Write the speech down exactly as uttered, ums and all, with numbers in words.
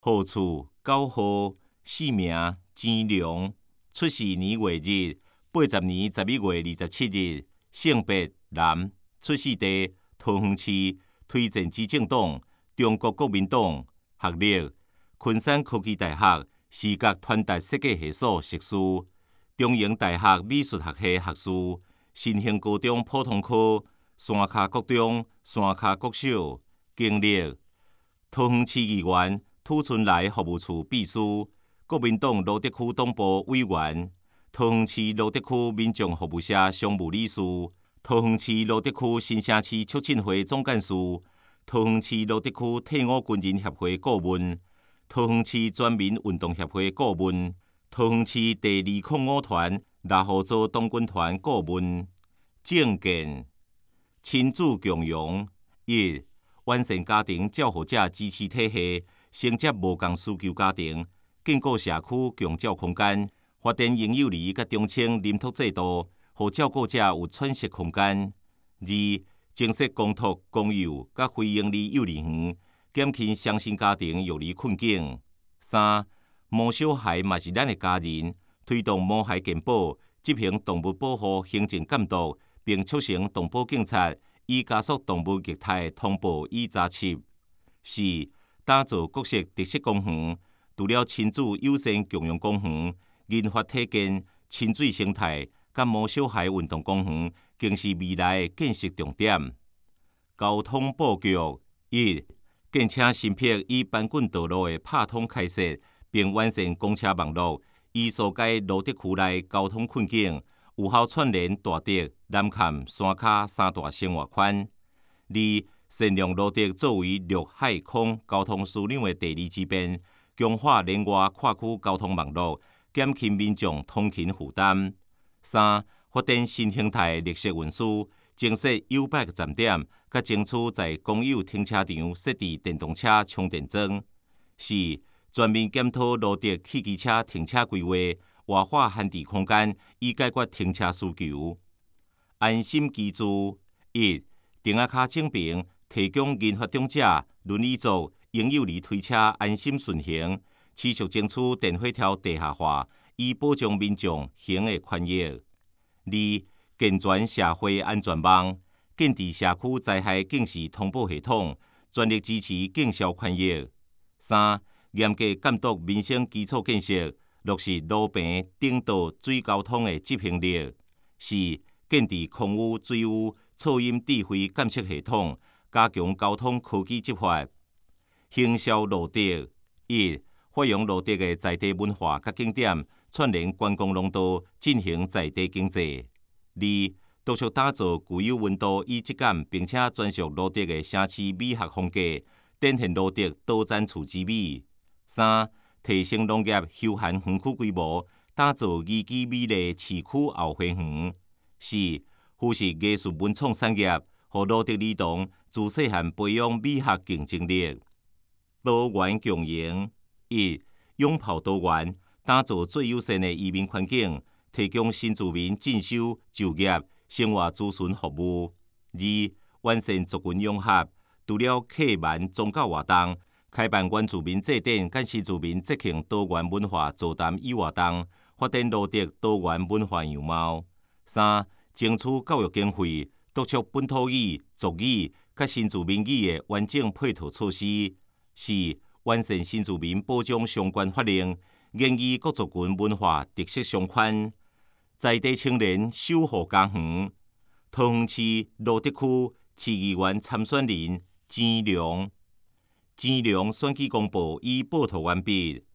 号厝九号，姓名钱良，出世年月日八十年十一月二十七日，性别男，出世地桃园市，推荐之政党中国国民党，学历昆山科技大学视觉传达设计系所硕士，中英大学美术学系学士，新兴高中普通科，山脚国中、山脚国小，经历桃园市议员、土村内服务处秘书，国民党罗德区党部委员，桃园市罗德区民众服务社常务理事，桃园市罗德区新城市促进会总干事，桃园市罗德区退伍军人协会顾问，桃园市全民运动协会顾问，桃园市第二零五团六号组党军团顾问。政见：亲子共融一、完善家庭照护者支持体系，承接无共需求家庭，建构社区共照空间，发展婴幼儿甲中青临托制度，互照顾者有喘息空间。二、增设公托、公幼甲非营利幼儿园，减轻双薪家庭育儿困境。三、毛小孩嘛是咱的家人，推动毛孩健保，执行动物保护行政监督，并促成动保警察，以加速动物虐待通报与查缉。四、打造各式特色公园，除了亲子友善共用公园，研发体健、亲水生态甲毛小孩运动公园，更是未来的建设重点。交通布局一、建车新辟以班滚道路的拍通开设，并完善公车网络，以疏解罗德区内交通困境，有效串联大德、南崁、山脚三大生活圈。二、善用罗德作为陆海空交通枢纽的第二支边，强化连外跨区交通网络，减轻民众通勤负担。三、发展新形态绿色运输，增设 U bike 站点，甲争取在公有停车场设置电动车充电桩。四、全面检讨罗德汽机车停车规划，活化闲置空间，以解决停车需求。安心居住一、顶仔脚整平，提供研发中者、轮椅族、婴幼儿推车安心顺行，持续争取电火条地下化，以保障民众行的权益。二、健全社会安全网，建置社区灾害警示通报系统，全力支持警消权益。三、严格监督民生基础建设，落实路平、顶道、水交通的执行力。四、建置空污、水污、噪音智慧监测系统，加强交通科技执法。行销路德一、发扬路德的在地文化甲景点，串联观光农道，进行在地经济。二、督促打造具有温度与质感，并且专属路德的城市美学风格，展现路德岛zan厝之美。三、提升农业休闲园区规模，打造宜居美丽市区后花园。四、扶持艺术文创产业，互路德儿童自细汉培养美学竞争力。多元共赢一、拥抱多元，打造最友善的移民环境，提供新住民进修、就业、生活咨询服务。二、完善族群融合，除了客蛮宗教活动，开办原住民祭典、甲新住民节庆多元文化座谈与活动，发展路德多元文化样貌。三、争取教育经费，督促本土语、族语甲新住民语的完整配套措施。四、完善新住民保障相关法令，研议各族群文化特色相款。在地青年守护家园，桃园市罗德区市议员参选人钱良。钱良选举公报已报道完毕。